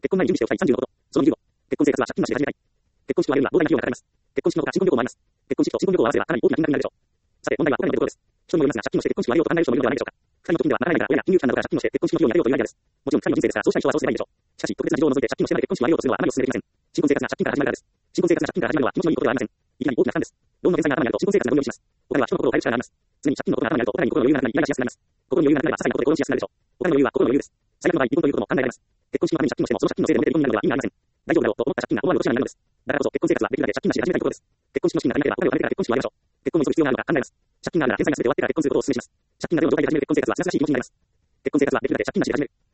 結婚前に準備しておきたい30のこと。その25。結婚生活は借金なしで始めたい。結婚式を挙げるには膨大な費用がかかります。結婚式の他新婚旅行もあります。結婚式と新婚旅行を合わせればかなり大きな金額になるでしょう。さて、問題はここにのところです。人にもよりますが、借金をして結婚式を挙げようと考える人もいるのではないでしょうか。二人の時にではならないから親や金融機関などから借金をして結婚式の費用に充てようというアイデアです。もちろん二人の人生ですから、そうしたい人はそうすればいいでしょう。しかし、特別な事情を除いて借金をしてまで結婚式を挙げようとするのはあまりお勧めできません。新婚生活が借金から始まるからです。新婚生活が借金から始まるのは気持ちのいいことではありません。いきなり大きな負担です。ローンの返済が頭にあると新婚生活がどんよりします。お金は人の心を変える力があります。常に借金のことが頭にあるとお金に心の余裕がなくなりイライラしやすくなります。心に余裕がなくなれば些細なことで興奮しやすくなるでしょう。お金の余裕は心の余裕です。最悪の場合、離婚ということも考えられます。結婚式のために借金をしてもその借金のせいで揉めて離婚になるのは意味がありません。大丈夫だろうと思った借金が思わぬ落とし穴になるのです。だからこそ結婚生活はできるだけ借金なしで始めたいところです。結婚式の資金が足りなければお金を貯めてから結婚式を挙げましょう。結婚に急ぐ必要があるのか考えます。借金があるなら返済が全て終わってから結婚することをお勧めします。借金がゼロの状態で始める結婚生活はすがすがしい気持ちになります。結婚生活はできるだけ借金なしで始める。